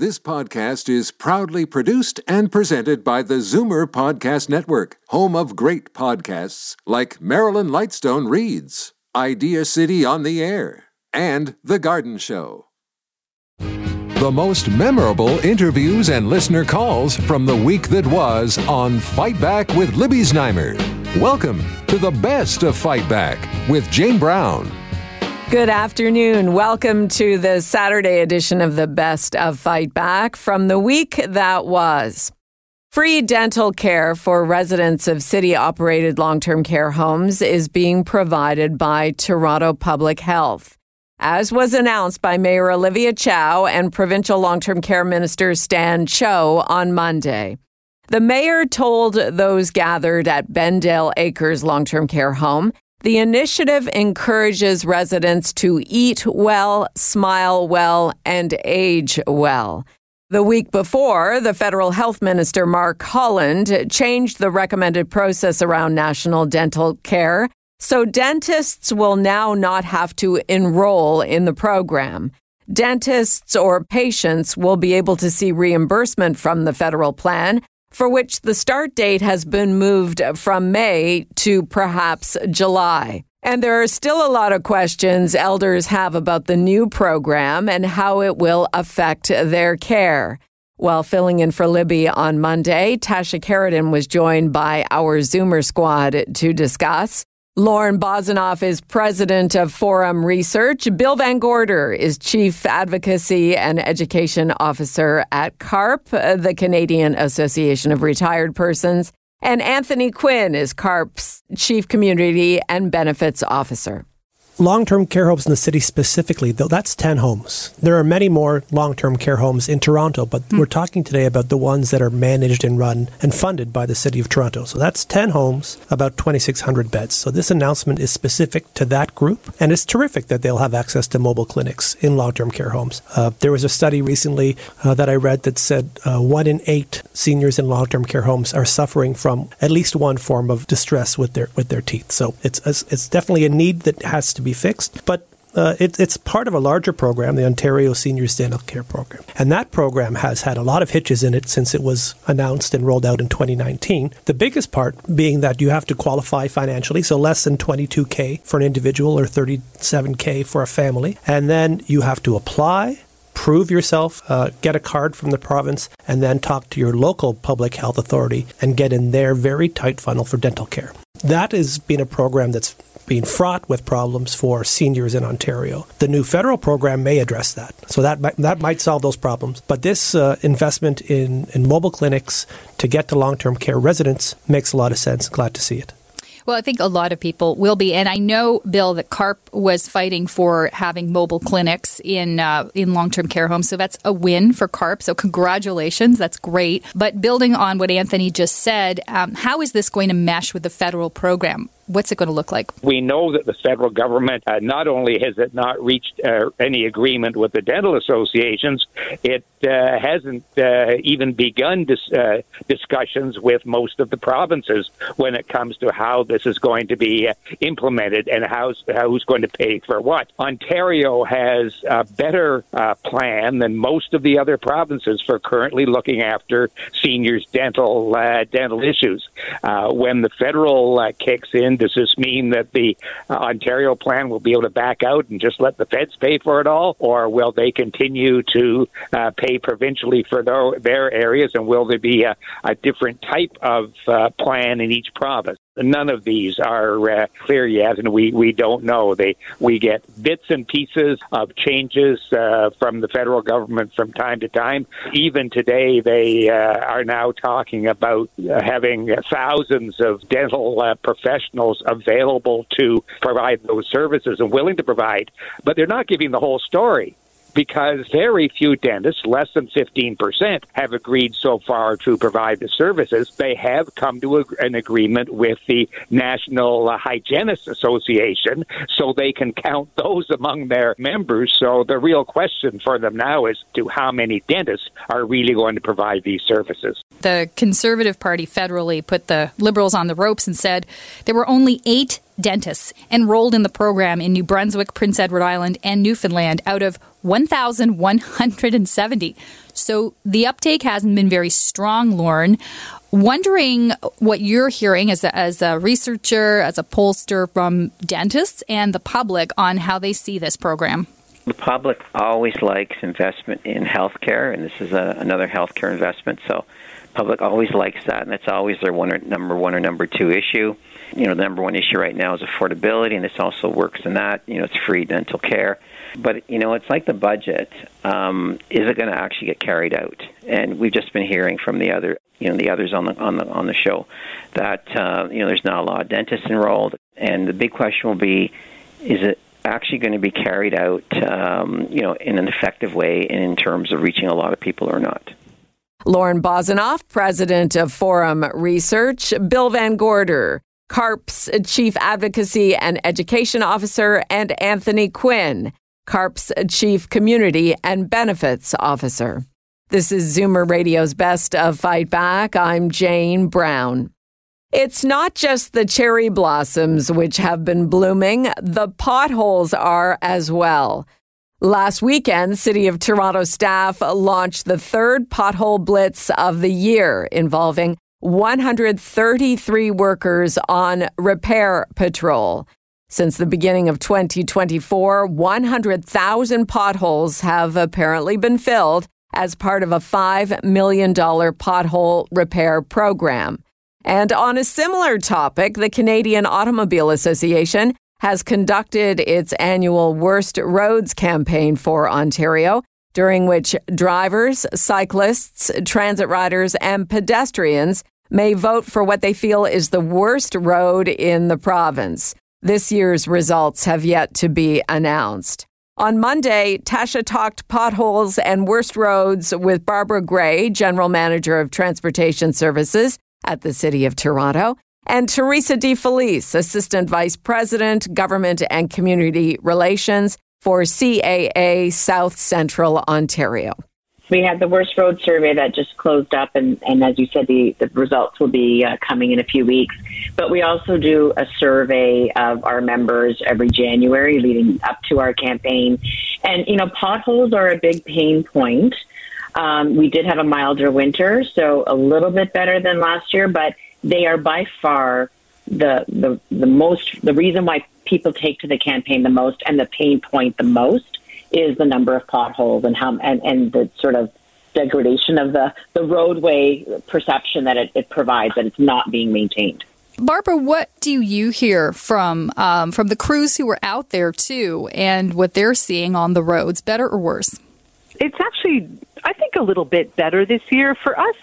This podcast is proudly produced and presented by the Zoomer Podcast Network, home of great podcasts like Marilyn Lightstone Reads, Idea City on the Air, and The Garden Show. The most memorable interviews and listener calls from the week that was on Fight Back with Libby Znaimer. Welcome to the best of Fight Back with Jane Brown. Good afternoon. Welcome to the Saturday edition of the Best of Fight Back from the week that was. Free dental care for residents of city-operated long-term care homes is being provided by Toronto Public Health, as was announced by Mayor Olivia Chow and Provincial Long-Term Care Minister Stan Cho on Monday. The mayor told those gathered at Bendale Acres Long-Term Care Home the initiative encourages residents to eat well, smile well, and age well. The week before, the federal health minister, Mark Holland, changed the recommended process around national dental care, so dentists will now not have to enroll in the program. Dentists or patients will be able to see reimbursement from the federal plan, for which the start date has been moved from May to perhaps July. And there are still a lot of questions elders have about the new program and how it will affect their care. While filling in for Libby on Monday, Tasha Karadan was joined by our Zoomer squad to discuss. Lauren Bozinoff is president of Forum Research. Bill Van Gorder is chief advocacy and education officer at CARP, the Canadian Association of Retired Persons. And Anthony Quinn is CARP's chief community and benefits officer. Long-term care homes in the city specifically, though, that's 10 homes. There are many more long-term care homes in Toronto, but we're talking today about the ones that are managed and run and funded by the City of Toronto. So that's 10 homes, about 2,600 beds. So this announcement is specific to that group, and it's terrific that they'll have access to mobile clinics in long-term care homes. There was a study recently that I read that said 1 in 8 seniors in long-term care homes are suffering from at least one form of distress with their teeth. So it's definitely a need that has to be fixed, but it's part of a larger program, the Ontario Seniors Dental Care Program. And that program has had a lot of hitches in it since it was announced and rolled out in 2019. The biggest part being that you have to qualify financially, so less than $22,000 for an individual or $37,000 for a family. And then you have to apply, prove yourself, get a card from the province, and then talk to your local public health authority and get in their very tight funnel for dental care. That has been a program that's been fraught with problems for seniors in Ontario. The new federal program may address that. So that might solve those problems. But this investment in mobile clinics to get to long-term care residents makes a lot of sense. Glad to see it. Well, I think a lot of people will be. And I know, Bill, that CARP was fighting for having mobile clinics in long-term care homes. So that's a win for CARP. So congratulations. That's great. But building on what Anthony just said, how is this going to mesh with the federal program? What's it going to look like? We know that the federal government, not only has it not reached any agreement with the dental associations, it hasn't even begun discussions with most of the provinces when it comes to how this is going to be implemented and who's going to pay for what. Ontario has a better plan than most of the other provinces for currently looking after seniors' dental issues. When the federal kicks in, does this mean that the Ontario plan will be able to back out and just let the feds pay for it all? Or will they continue to pay provincially for their areas? And will there be a different type of plan in each province? None of these are clear yet, and we don't know. We get bits and pieces of changes from the federal government from time to time. Even today, they are now talking about having thousands of dental professionals available to provide those services and willing to provide, but they're not giving the whole story. because very few dentists, less than 15%, have agreed so far to provide the services. They have come to an agreement with the National Hygienists Association, so they can count those among their members. So the real question for them now is to how many dentists are really going to provide these services. The Conservative Party federally put the Liberals on the ropes and said there were only 8 dentists enrolled in the program in New Brunswick, Prince Edward Island, and Newfoundland out of 1,170. So the uptake hasn't been very strong, Lauren. Wondering what you're hearing as a researcher, as a pollster from dentists and the public on how they see this program. The public always likes investment in healthcare, and this is another healthcare investment. So public always likes that, and that's always their number one or number two issue. You know, the number one issue right now is affordability, and this also works in that. You know, it's free dental care. But, you know, it's like the budget. Is it going to actually get carried out? And we've just been hearing from the others on the show that, there's not a lot of dentists enrolled. And the big question will be, is it actually going to be carried out, in an effective way and in terms of reaching a lot of people or not? Lauren Bosanoff, president of Forum Research, Bill Van Gorder, CARP's Chief Advocacy and Education Officer, and Anthony Quinn, CARP's Chief Community and Benefits Officer. This is Zoomer Radio's Best of Fight Back. I'm Jane Brown. It's not just the cherry blossoms which have been blooming, the potholes are as well. Last weekend, City of Toronto staff launched the third pothole blitz of the year, involving 133 workers on repair patrol. Since the beginning of 2024, 100,000 potholes have apparently been filled as part of a $5 million pothole repair program. And on a similar topic, the Canadian Automobile Association has conducted its annual Worst Roads campaign for Ontario, during which drivers, cyclists, transit riders, and pedestrians may vote for what they feel is the worst road in the province. This year's results have yet to be announced. On Monday, Tasha talked potholes and worst roads with Barbara Gray, General Manager of Transportation Services at the City of Toronto, and Teresa DeFelice, Assistant Vice President, Government and Community Relations for CAA South Central Ontario. We had the Worst Road survey that just closed up, and as you said, the results will be coming in a few weeks. But we also do a survey of our members every January leading up to our campaign. And, potholes are a big pain point. We did have a milder winter, so a little bit better than last year, but they are by far the reason why people take to the campaign the most and the pain point the most is the number of potholes and the sort of degradation of the roadway perception that it provides, that it's not being maintained. Barbara, what do you hear from the crews who are out there too, and what they're seeing on the roads, better or worse? It's actually, I think, a little bit better this year for us.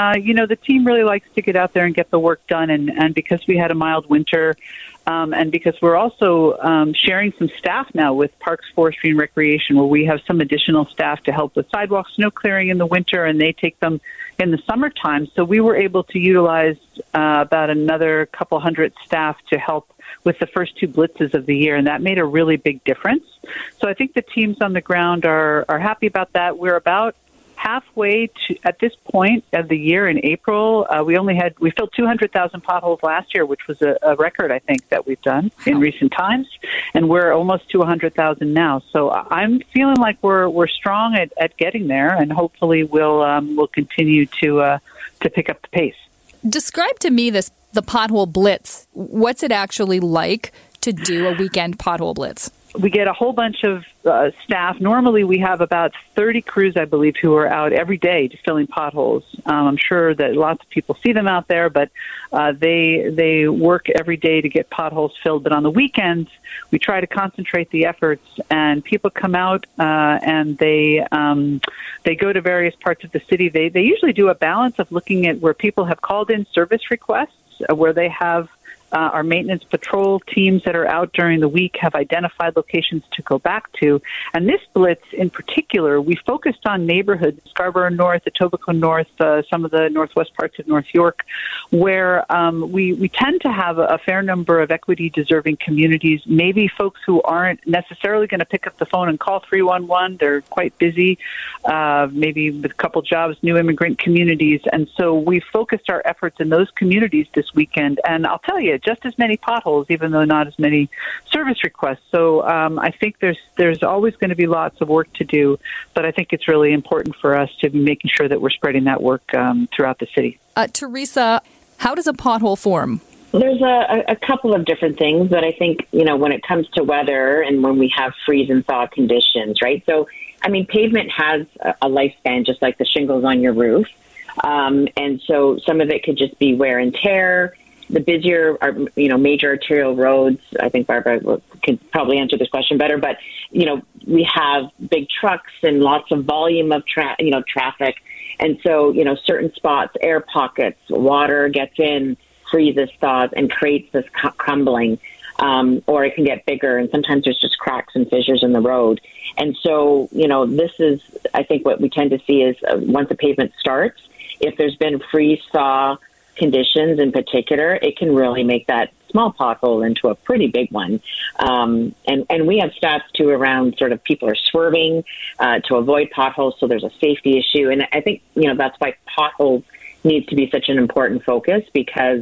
The team really likes to get out there and get the work done, and because we had a mild winter, and because we're also sharing some staff now with Parks, Forestry, and Recreation, where we have some additional staff to help with sidewalk snow clearing in the winter, and they take them in the summertime. So we were able to utilize about another couple hundred staff to help with the first 2 blitzes of the year, and that made a really big difference. So I think the teams on the ground are happy about that. We're about halfway at this point of the year in April. We filled 200,000 potholes last year, which was a record, I think, that we've done in recent times, and we're almost to 100,000 now. So I'm feeling like we're strong at getting there, and hopefully we'll continue to pick up the pace. Describe to me the pothole blitz. What's it actually like to do a weekend pothole blitz? We get a whole bunch of staff. Normally we have about 30 crews, I believe, who are out every day just filling potholes. I'm sure that lots of people see them out there, but they work every day to get potholes filled. But on the weekends, we try to concentrate the efforts, and people come out and they go to various parts of the city. They usually do a balance of looking at where people have called in service requests, where they have Our maintenance patrol teams that are out during the week have identified locations to go back to. And this blitz in particular, we focused on neighborhoods, Scarborough North, Etobicoke North, some of the northwest parts of North York, where we tend to have a fair number of equity-deserving communities, maybe folks who aren't necessarily going to pick up the phone and call 311. They're quite busy, maybe with a couple jobs, new immigrant communities. And so we focused our efforts in those communities this weekend. And I'll tell you, just as many potholes, even though not as many service requests. So I think there's always going to be lots of work to do, but I think it's really important for us to be making sure that we're spreading that work throughout the city. Teresa, how does a pothole form? There's a couple of different things, but I think, when it comes to weather and when we have freeze and thaw conditions, right? So, pavement has a lifespan just like the shingles on your roof. And so some of it could just be wear and tear. The busier, major arterial roads, I think Barbara could probably answer this question better, but, we have big trucks and lots of volume of traffic. And so, certain spots, air pockets, water gets in, freezes, thaws, and creates this crumbling. Or it can get bigger, and sometimes there's just cracks and fissures in the road. And so, this is, I think, what we tend to see is once the pavement starts, if there's been freeze-thaw conditions in particular, it can really make that small pothole into a pretty big one. And we have stats too around sort of people are swerving to avoid potholes, so there's a safety issue. And I think, that's why potholes need to be such an important focus, because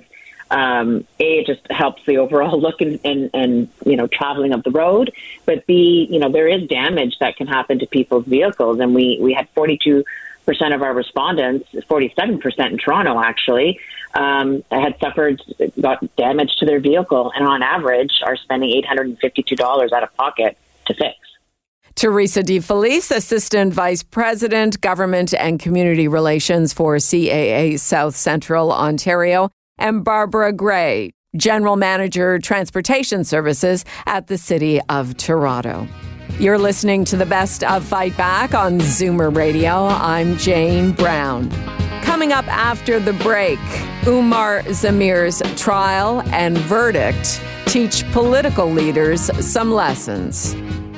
it just helps the overall look and traveling of the road. But B, there is damage that can happen to people's vehicles. And we had 42% of our respondents, 47% in Toronto actually, had got damage to their vehicle, and on average are spending $852 out of pocket to fix. Teresa DeFelice, Assistant Vice President, Government and Community Relations for CAA South Central Ontario, and Barbara Gray, General Manager, Transportation Services at the City of Toronto. You're listening to the best of Fight Back on Zoomer Radio. I'm Jane Brown. Coming up after the break, Umar Zamir's trial and verdict teach political leaders some lessons.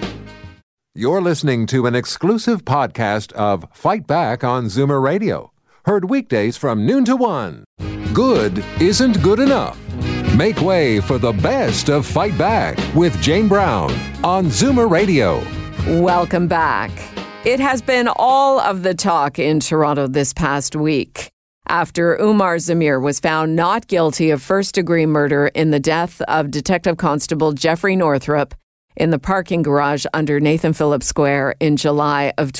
You're listening to an exclusive podcast of Fight Back on Zoomer Radio. Heard weekdays from noon to 1. Good isn't good enough. Make way for the best of Fight Back with Jane Brown on Zoomer Radio. Welcome back. It has been all of the talk in Toronto this past week after Umar Zamir was found not guilty of first-degree murder in the death of Detective Constable Jeffrey Northrup in the parking garage under Nathan Phillips Square in July of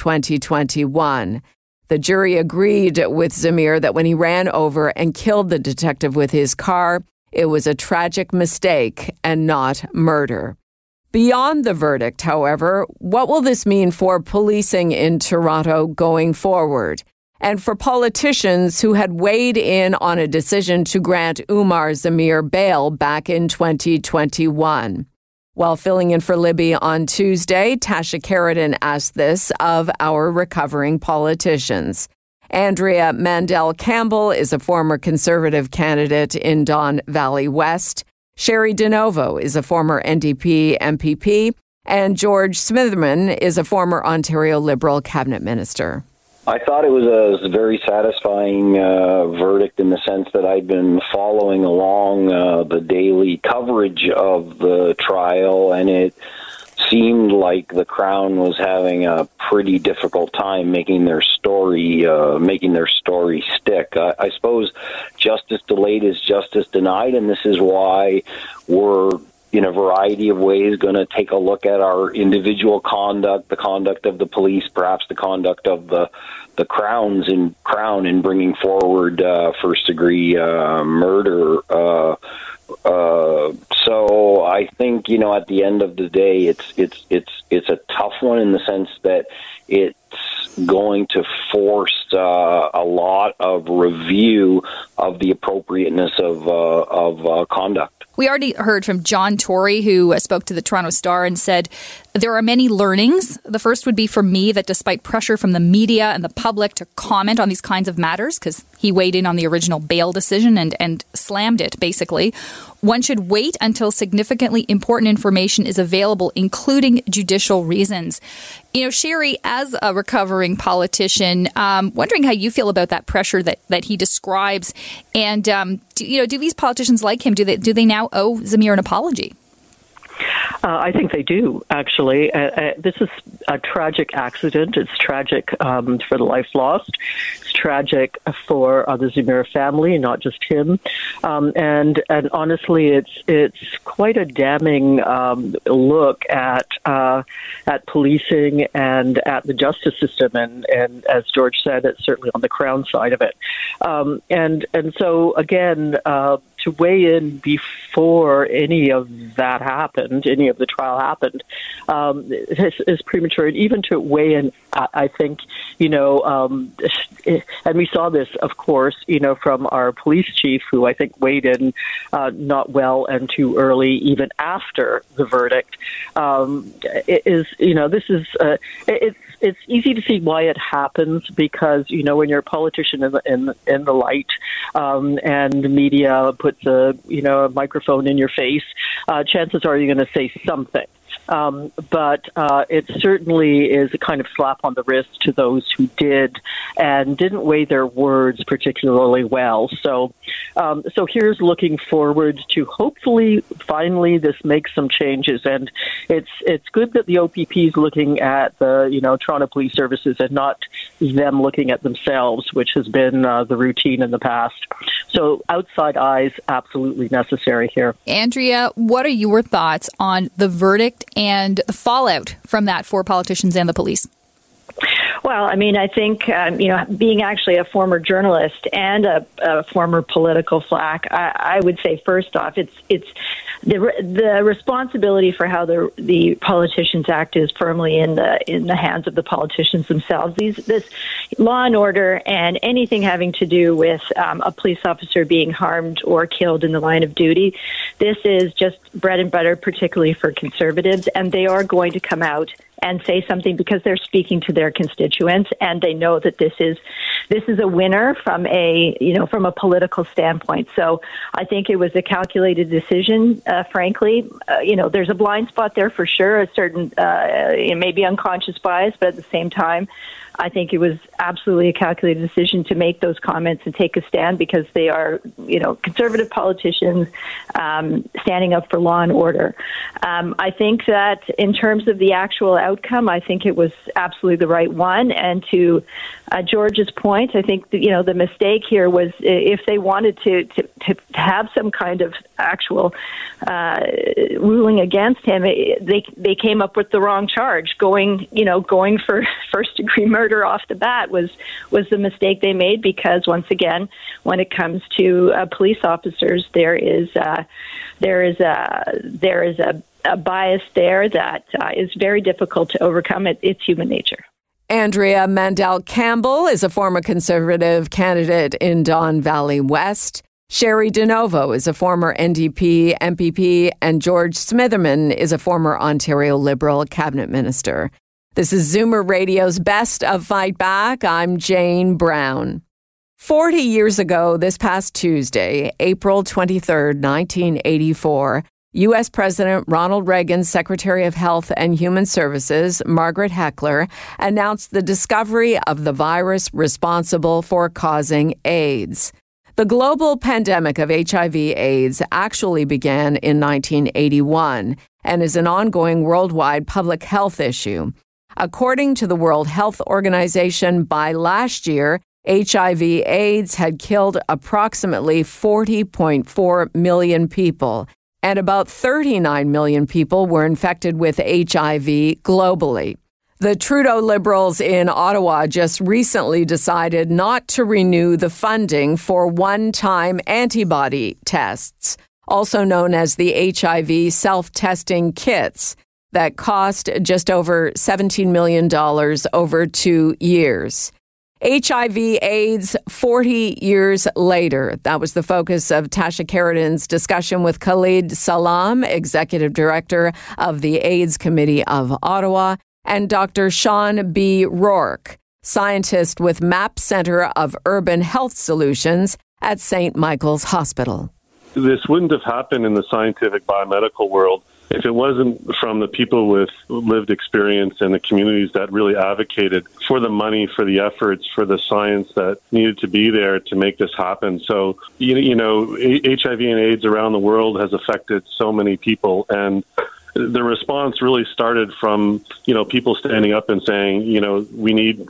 2021. The jury agreed with Zamir that when he ran over and killed the detective with his car, it was a tragic mistake and not murder. Beyond the verdict, however, what will this mean for policing in Toronto going forward? And for politicians who had weighed in on a decision to grant Umar Zamir bail back in 2021. While filling in for Libby on Tuesday, Tasha Keratin asked this of our recovering politicians. Andrea Mandel-Campbell is a former Conservative candidate in Don Valley West. Sherry DeNovo is a former NDP MPP. And George Smitherman is a former Ontario Liberal cabinet minister. I thought it was a very satisfying verdict in the sense that I'd been following along the daily coverage of the trial, and it seemed like the Crown was having a pretty difficult time making their story stick. I suppose justice delayed is justice denied, and this is why we're in a variety of ways going to take a look at our individual conduct, the conduct of the police, perhaps the conduct of the Crown in bringing forward first-degree murder. So I think, at the end of the day, it's a tough one in the sense that it's going to force a lot of review of the appropriateness of conduct. We already heard from John Tory, who spoke to the Toronto Star and said There are many learnings. The first would be for me that despite pressure from the media and the public to comment on these kinds of matters, because he weighed in on the original bail decision and slammed it, basically, one should wait until significantly important information is available, including judicial reasons. You know, Sherry, as a recovering politician, wondering how you feel about that pressure that he describes. And, do these politicians like him, do they now owe Zamir an apology? I think they do, actually. This is a tragic accident. It's tragic for the life lost. It's tragic for the Zamir family, not just him. And honestly, it's quite a damning look at policing and at the justice system. And as George said, it's certainly on the Crown side of it. And so again, to weigh in before any of that happened, any of the trial happened, is premature. And even to weigh in, I think, and we saw this, of course, from our police chief, who I think weighed in not well and too early, even after the verdict. It's easy to see why it happens because, when you're a politician in the light and the media puts a microphone in your face, chances are you're going to say something. But it certainly is a kind of slap on the wrist to those who did and didn't weigh their words particularly well. So here's looking forward to hopefully finally this makes some changes. And it's good that the OPP is looking at the Toronto Police Services and not them looking at themselves, which has been the routine in the past. So outside eyes absolutely necessary here. Andrea, what are your thoughts on the verdict and the fallout from that for politicians and the police? Well, I mean, I think, being actually a former journalist and a former political flack, I would say, first off, it's the responsibility for how the politicians act is firmly in the hands of the politicians themselves. This law and order and anything having to do with a police officer being harmed or killed in the line of duty, this is just bread and butter, particularly for Conservatives, and they are going to come out and say something because they're speaking to their constituents and they know that this is a winner from a political standpoint. So I think it was a calculated decision, frankly. There's a blind spot there for sure, a certain maybe unconscious bias, but at the same time, I think it was absolutely a calculated decision to make those comments and take a stand because they are, conservative politicians standing up for law and order. I think that in terms of the actual outcome, I think it was absolutely the right one. And to George's point, I think that, the mistake here was if they wanted to have some kind of actual ruling against him, they came up with the wrong charge. Going for first-degree murder off the bat was the mistake they made because once again, when it comes to police officers, there is a bias there that is very difficult to overcome. It's human nature. Andrea Mandel-Campbell is a former Conservative candidate in Don Valley West. Sherry DeNovo is a former NDP MPP, and George Smitherman is a former Ontario Liberal cabinet minister. This is Zoomer Radio's Best of Fight Back. I'm Jane Brown. 40 years ago, this past Tuesday, April 23rd, 1984, U.S. President Ronald Reagan's Secretary of Health and Human Services, Margaret Heckler, announced the discovery of the virus responsible for causing AIDS. The global pandemic of HIV/AIDS actually began in 1981 and is an ongoing worldwide public health issue. According to the World Health Organization, by last year, HIV/AIDS had killed approximately 40.4 million people, and about 39 million people were infected with HIV globally. The Trudeau Liberals in Ottawa just recently decided not to renew the funding for one-time antibody tests, also known as the HIV self-testing kits, that cost just over $17 million over 2 years. HIV/AIDS 40 years later. That was the focus of Tasha Karadan's discussion with Khalid Salam, Executive Director of the AIDS Committee of Ottawa, and Dr. Sean B. Rourke, scientist with MAP Centre of Urban Health Solutions at St. Michael's Hospital. This wouldn't have happened in the scientific biomedical world if it wasn't from the people with lived experience and the communities that really advocated for the money, for the efforts, for the science that needed to be there to make this happen. So, you know, HIV and AIDS around the world has affected so many people, and the response really started from, you know, people standing up and saying, you know, we need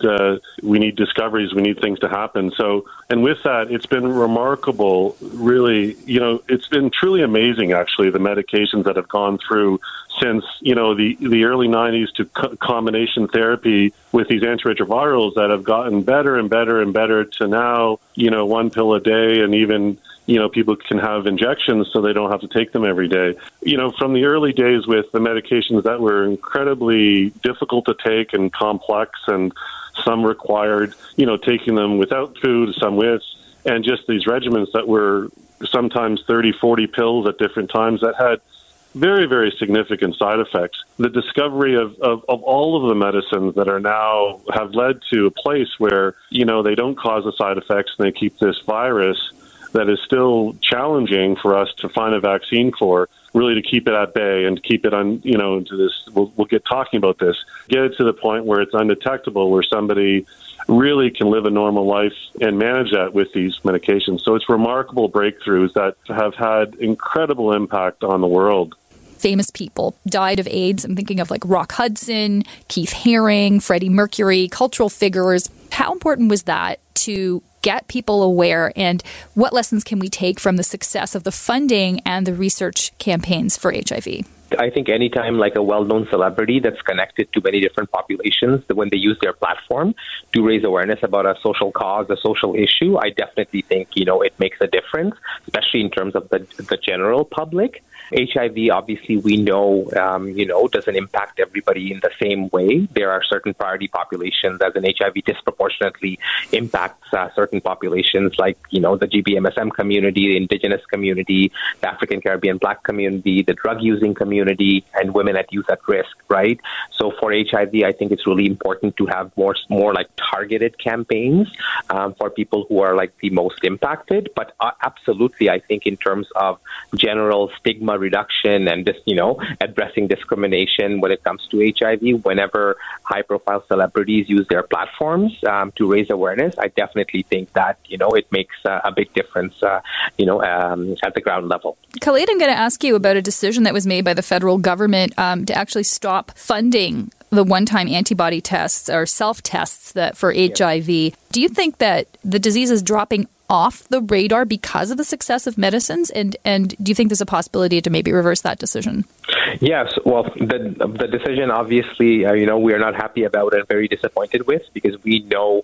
discoveries, we need things to happen. So, and with that, it's been remarkable, really, you know, it's been truly amazing, actually, the medications that have gone through since, you know, the early 90s to combination therapy with these antiretrovirals that have gotten better and better and better to now, you know, one pill a day, and even, you know, people can have injections so they don't have to take them every day. You know, from the early days with the medications that were incredibly difficult to take and complex, and some required, you know, taking them without food, some with, and just these regimens that were sometimes 30, 40 pills at different times that had very, very significant side effects. The discovery of all of the medicines that are now have led to a place where, you know, they don't cause the side effects and they keep this virus that is still challenging for us to find a vaccine for, really to keep it at bay and keep it on, you know, into this, we'll get talking about this, get it to the point where it's undetectable, where somebody really can live a normal life and manage that with these medications. So it's remarkable breakthroughs that have had incredible impact on the world. Famous people died of AIDS. I'm thinking of like Rock Hudson, Keith Haring, Freddie Mercury, cultural figures. How important was that to get people aware, and what lessons can we take from the success of the funding and the research campaigns for HIV? I think anytime like a well-known celebrity that's connected to many different populations, that when they use their platform to raise awareness about a social cause, a social issue, I definitely think, you know, it makes a difference, especially in terms of the general public. HIV, obviously, we know, you know, doesn't impact everybody in the same way. There are certain priority populations, as an HIV disproportionately impacts certain populations like, you know, the GBMSM community, the Indigenous community, the African Caribbean Black community, the drug-using community, and women at youth at risk, right? So for HIV, I think it's really important to have more like targeted campaigns for people who are like the most impacted. But absolutely, I think in terms of general stigma reduction and just, you know, addressing discrimination when it comes to HIV, whenever high-profile celebrities use their platforms to raise awareness, I definitely think that, you know, it makes a big difference, you know, at the ground level. Khalid, I'm going to ask you about a decision that was made by the federal government to actually stop funding the one-time antibody tests or self-tests that for HIV. Do you think that the disease is dropping off the radar because of the success of medicines? And do you think there's a possibility to maybe reverse that decision? Yes. Well, the decision, obviously, you know, we are not happy about and very disappointed with, because we know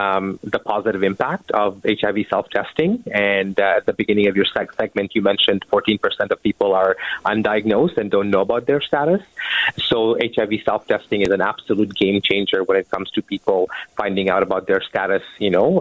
the positive impact of HIV self-testing. And at the beginning of your segment, you mentioned 14% of people are undiagnosed and don't know about their status. So HIV self-testing is an absolute game changer when it comes to people finding out about their status, you know,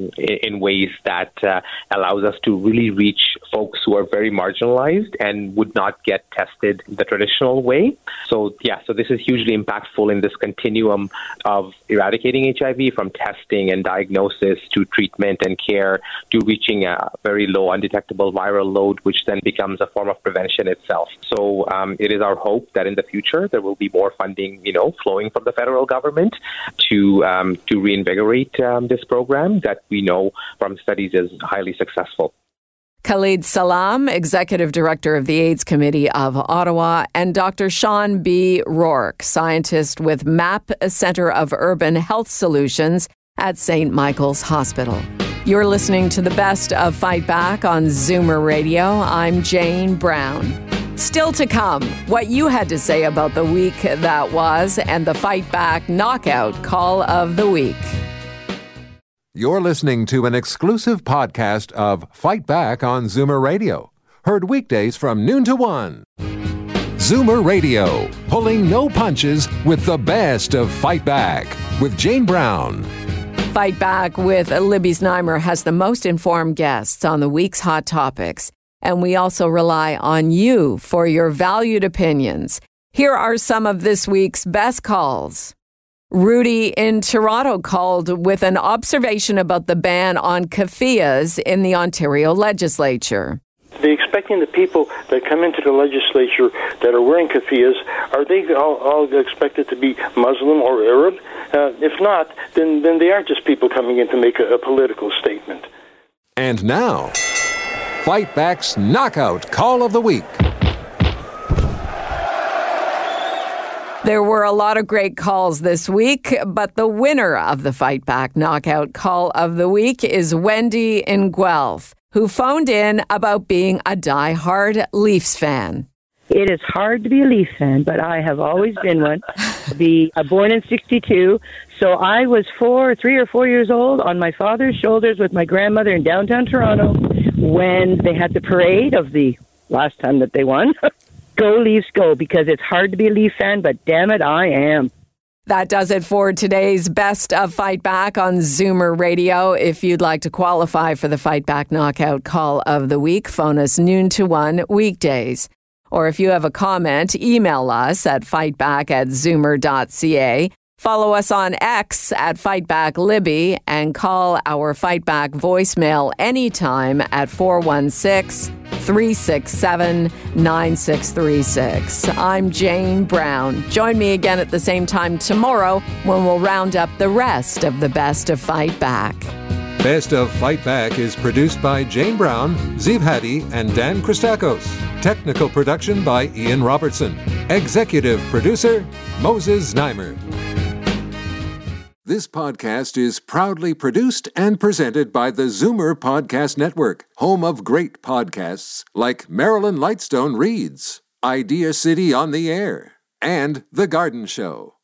in ways that allows us to really reach folks who are very marginalized and would not get tested the traditional way. So, yeah, so this is hugely impactful in this continuum of eradicating HIV, from testing and diagnosis to treatment and care to reaching a very low undetectable viral load, which then becomes a form of prevention itself. So it is our hope that in the future there will be more funding, you know, flowing from the federal government to reinvigorate this program that we know from studies is highly successful. Khalid Salam, Executive Director of the AIDS Committee of Ottawa, and Dr. Sean B. Rourke, scientist with MAP Centre of Urban Health Solutions at St. Michael's Hospital. You're listening to the best of Fight Back on Zoomer Radio. I'm Jane Brown. Still to come, what you had to say about the week that was and the Fight Back Knockout Call of the Week. You're listening to an exclusive podcast of Fight Back on Zoomer Radio. Heard weekdays from noon to 1. Zoomer Radio, pulling no punches with the best of Fight Back with Jane Brown. Fight Back with Libby Znaimer has the most informed guests on the week's hot topics, and we also rely on you for your valued opinions. Here are some of this week's best calls. Rudy in Toronto called with an observation about the ban on keffiyehs in the Ontario legislature. They're expecting the people that come into the legislature that are wearing keffiyehs, are they all expected to be Muslim or Arab? If not, then they aren't just people coming in to make a political statement. And now, Fight Back's Knockout Call of the Week. There were a lot of great calls this week, but the winner of the Fight Back Knockout Call of the Week is Wendy in Guelph, who phoned in about being a die-hard Leafs fan. It is hard to be a Leafs fan, but I have always been one. Born in 1962, so I was 3 or 4 years old on my father's shoulders with my grandmother in downtown Toronto when they had the parade of the last time that they won. Go Leafs, go, because it's hard to be a Leaf fan, but damn it, I am. That does it for today's Best of Fight Back on Zoomer Radio. If you'd like to qualify for the Fight Back Knockout Call of the Week, phone us noon to 1 weekdays. Or if you have a comment, email us at fightback@zoomer.ca. Follow us on X at FightbackLibby and call our Fight Back voicemail anytime at 416-367-9636. I'm Jane Brown. Join me again at the same time tomorrow when we'll round up the rest of the Best of Fight Back. Best of Fight Back is produced by Jane Brown, Ziv Hadi, and Dan Christakos. Technical production by Ian Robertson. Executive producer, Moses Znaimer. This podcast is proudly produced and presented by the Zoomer Podcast Network, home of great podcasts like Marilyn Lightstone Reads, Idea City on the Air, and The Garden Show.